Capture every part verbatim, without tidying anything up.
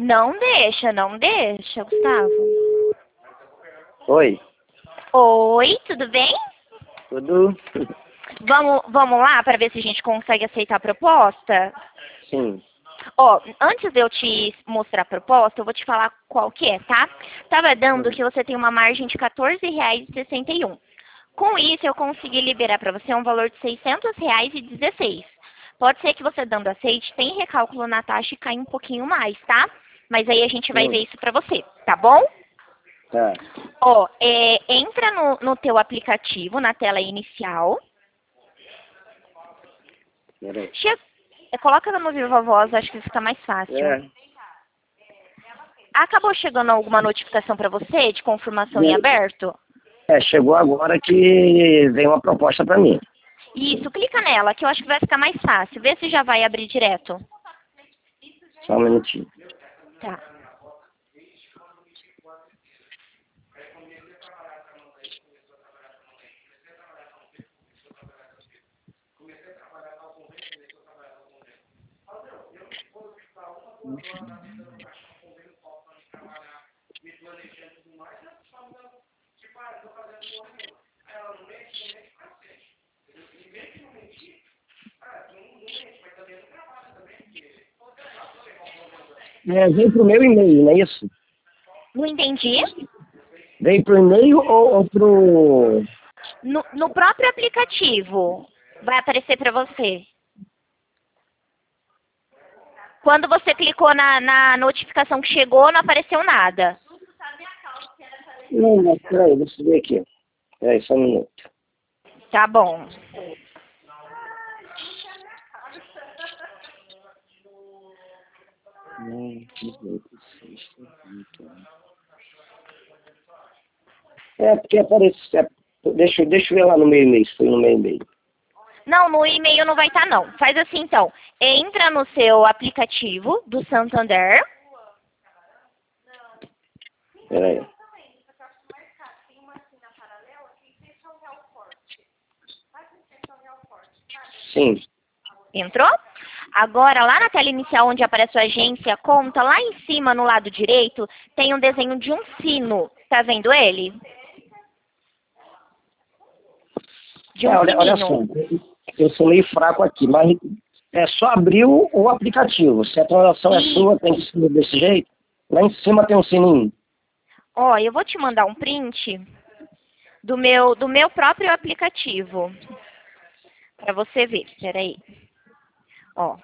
Não deixa, não deixa, Gustavo. Oi, Oi, tudo bem? tudo? Vamos, vamos lá para ver se a gente consegue aceitar a proposta? Sim. Ó, antes de eu te mostrar a proposta, eu vou te falar qual que é, tá? Tava dando Hum. que você tem uma margem de quatorze reais e sessenta e um. Com isso, eu consegui liberar para você um valor de seiscentos reais e dezesseis. Pode ser que você dando aceite, tem recálculo na taxa e cai um pouquinho mais, tá? Mas aí a gente vai Hum. ver isso para você, tá bom? Tá. Ó, é, entra no, no teu aplicativo, na tela inicial. Peraí. Che é, coloca no Viva Voz, acho que fica mais fácil. É. Acabou chegando alguma notificação para você de confirmação em aberto? É, chegou agora que vem uma proposta pra mim. Isso, clica nela, que eu acho que vai ficar mais fácil. Vê se já vai abrir direto. Só um minutinho. Tá. É, vem pro meu e-mail, não é isso? Não entendi? Vem pro e-mail ou, ou pro... No, no próprio aplicativo vai aparecer para você. Quando você clicou na, na notificação que chegou, não apareceu nada. Não, não, peraí, deixa eu ver aqui. Peraí, só um minuto. Tá bom. Hum, É, porque aparece... é, deixa, eu- deixa eu ver lá no meu e-mail, se foi no meu e-mail. Não, no e-mail não vai estar, não. Faz assim, então. Entra no seu aplicativo do Santander. Peraí. Sim. Entrou? Agora, lá na tela inicial, onde aparece a agência, conta, lá em cima, no lado direito, tem um desenho de um sino. Tá vendo ele? De É, um olha, olha só, sininho. eu sou meio fraco aqui, mas é só abrir o, o aplicativo. Se a transação é sua, tem que ser desse jeito. Lá em cima tem um sininho. Ó, eu vou te mandar um print do meu, do meu próprio aplicativo. Pra você ver. Peraí. Ó.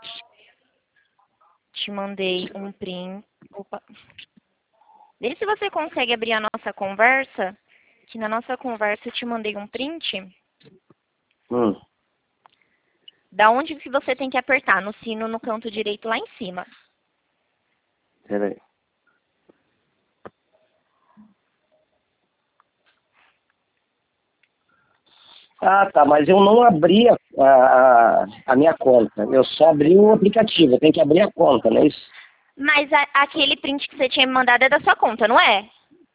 Te mandei um print. Opa. Vê se você consegue abrir a nossa conversa. Que na nossa conversa eu te mandei um print. Hum, Da onde que você tem que apertar? No sino no canto direito lá em cima. peraí. Ah, tá, mas eu não abri a, a, a minha conta. Eu só abri o aplicativo. Eu tenho que abrir a conta, não é isso? Mas a- aquele print que você tinha me mandado é da sua conta, não é?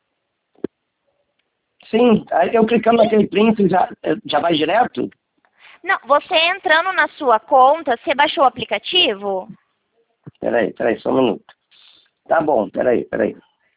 Sim, aí eu clicando naquele print já, já vai direto? Não, você entrando na sua conta, você baixou o aplicativo? Peraí, peraí, só um minuto. Tá bom, peraí, peraí.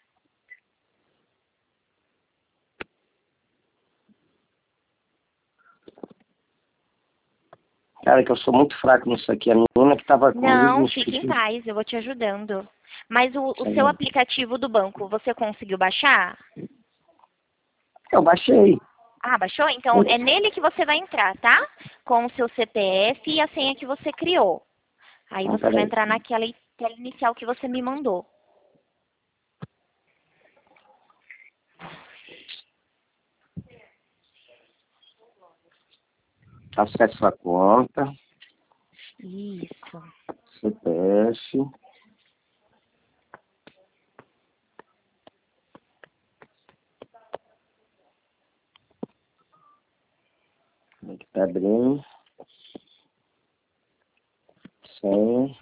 Cara, que eu sou muito fraco nisso aqui. A menina que tava comigo Não, me fique em explicou. paz, eu vou te ajudando. Mas o, o seu Tá. aplicativo do banco, você conseguiu baixar? Eu baixei. Ah, baixou? Então é nele que você vai entrar, tá? Com o seu C P F e a senha que você criou. Aí Não, você vai peraí. entrar naquela tela inicial que você me mandou. Acesse a conta, Isso. C P F. Como é que tá abrindo? Senha.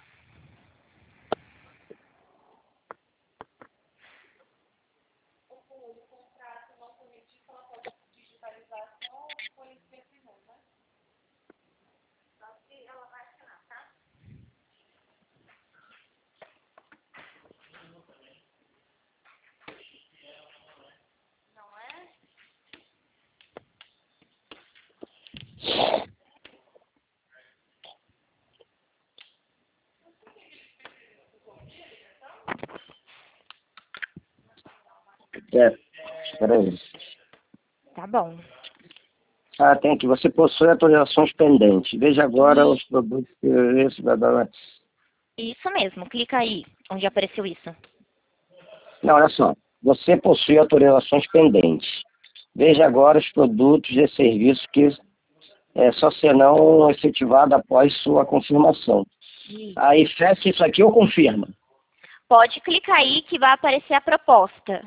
Peraí. Tá bom. Ah, tem aqui. Você possui atualizações pendentes. Veja agora E os produtos que esse blá, blá, blá. isso mesmo, clica aí, onde apareceu isso. Não, olha só. Você possui autorizações pendentes. Veja agora os produtos e serviços que é, só serão efetivados após sua confirmação. Isso. Aí fecha isso aqui ou confirma? Pode clicar aí que vai aparecer a proposta.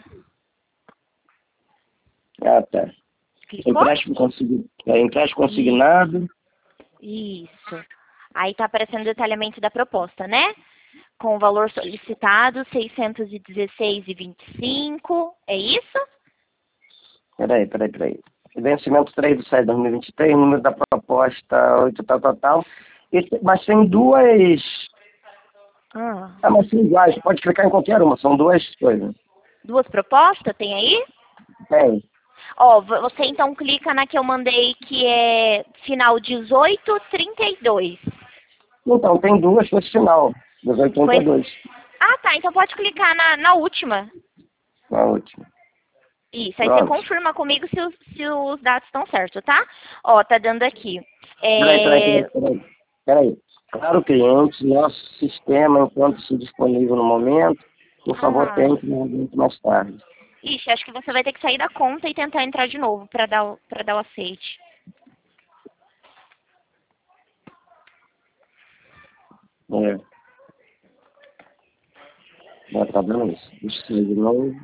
Ah, tá. Clicou? Empréstimo, consign... é, empréstimo consignado. Isso. Aí tá aparecendo o detalhamento da proposta, né? Com o valor solicitado, seiscentos e dezesseis reais e vinte e cinco. É isso? Peraí, peraí, peraí. Vencimento três de sete de dois mil e vinte e três, número da proposta oito, tal, tal, tal. Esse, mas tem duas... Ah. Ah, mas são iguais. Pode clicar em qualquer uma. São duas coisas. Duas propostas, tem aí? Tem. Ó, vo- você então clica na que eu mandei, que é final dezoito trinta e dois. Então, tem duas com esse final. dezoito trinta Foi... e dois. Ah, tá. Então pode clicar na, na última. Na última. Isso. Aí você Pronto. confirma comigo se os, se os dados estão certos, tá? Ó, tá dando aqui. Peraí, peraí, peraí, É... peraí. Peraí. Claro, cliente, nosso sistema, enquanto se disponível no momento, por favor, Ah. tente muito mais tarde. Ixi, acho que você vai ter que sair da conta e tentar entrar de novo para dar, o- pra dar o aceite. É. Já tá dando isso. Deixa eu sair de novo.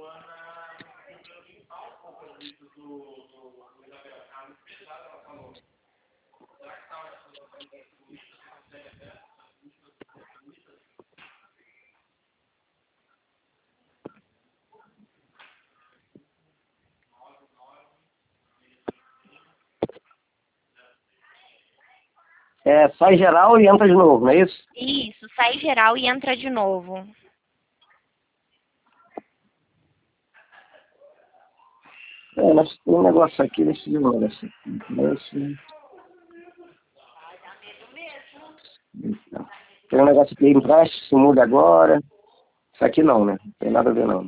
É, sai geral e entra de novo, não é isso? Isso, sai geral e entra de novo. É, mas tem um negócio aqui, deixa eu ver um negócio aqui. Deixa... Então, tem um negócio aqui, empréstimo, se muda agora. Isso aqui não, né? Não tem nada a ver, não.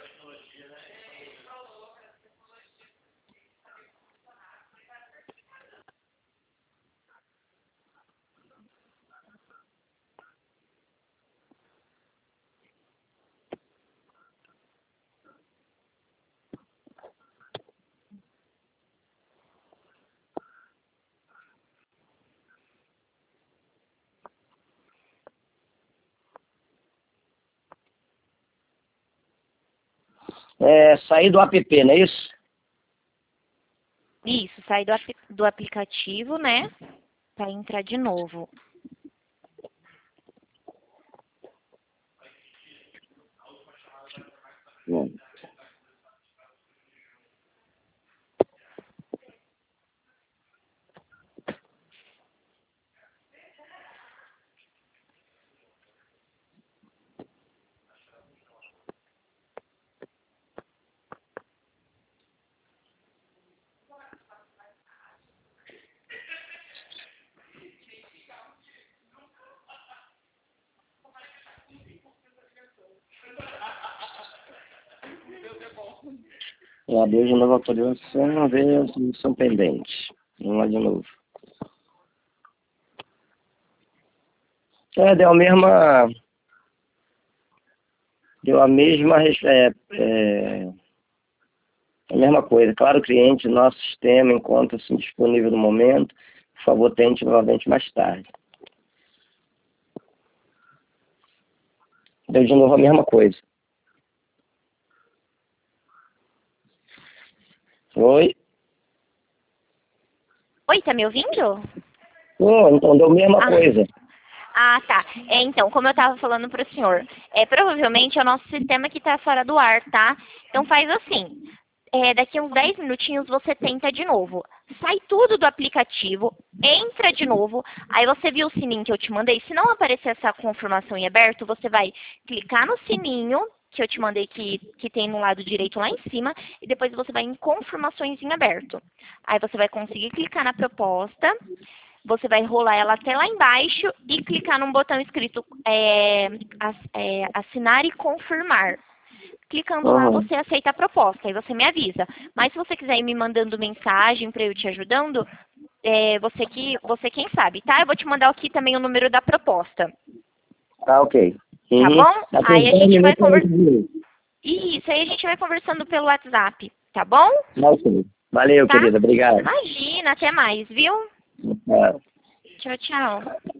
É, sair do app, não é isso? Isso, sai do, apli- do aplicativo, né? Para entrar de novo. Não. É, abrir de novo a autorização, ver as que são pendentes. Vamos lá de novo. É, deu a mesma... Deu a mesma... res- É, é, a mesma coisa. Claro, cliente, nosso sistema encontra-se disponível no momento. Por favor, tente novamente mais tarde. Deu de novo a mesma coisa. Oi? Oi, tá me ouvindo? Pô, então deu a mesma Ah, coisa. ah tá. É, então, como eu estava falando para o senhor, é, provavelmente é o nosso sistema que está fora do ar, tá? Então faz assim. É, daqui a uns dez minutinhos você tenta de novo. Sai tudo do aplicativo, entra de novo, aí você viu o sininho que eu te mandei. Se não aparecer essa confirmação em aberto, você vai clicar no sininho que eu te mandei que, que tem no lado direito lá em cima, e depois você vai em confirmações em aberto. Aí você vai conseguir clicar na proposta, você vai rolar ela até lá embaixo e clicar num botão escrito é, ass- é, assinar e confirmar. Clicando lá, Uhum. você aceita a proposta, aí você me avisa. Mas se você quiser ir me mandando mensagem para eu te ajudando, é, você, que, você quem sabe, tá? Eu vou te mandar aqui também o número da proposta, Tá, ok. tá Uhum. bom? Daqui uns Aí a dez gente vai minutos eu conversar. envio. Isso, aí a gente vai conversando pelo WhatsApp, tá bom? Tá, ok. Valeu, Tá? querida. Obrigado. Imagina, até mais, viu? Tchau. Tchau, tchau.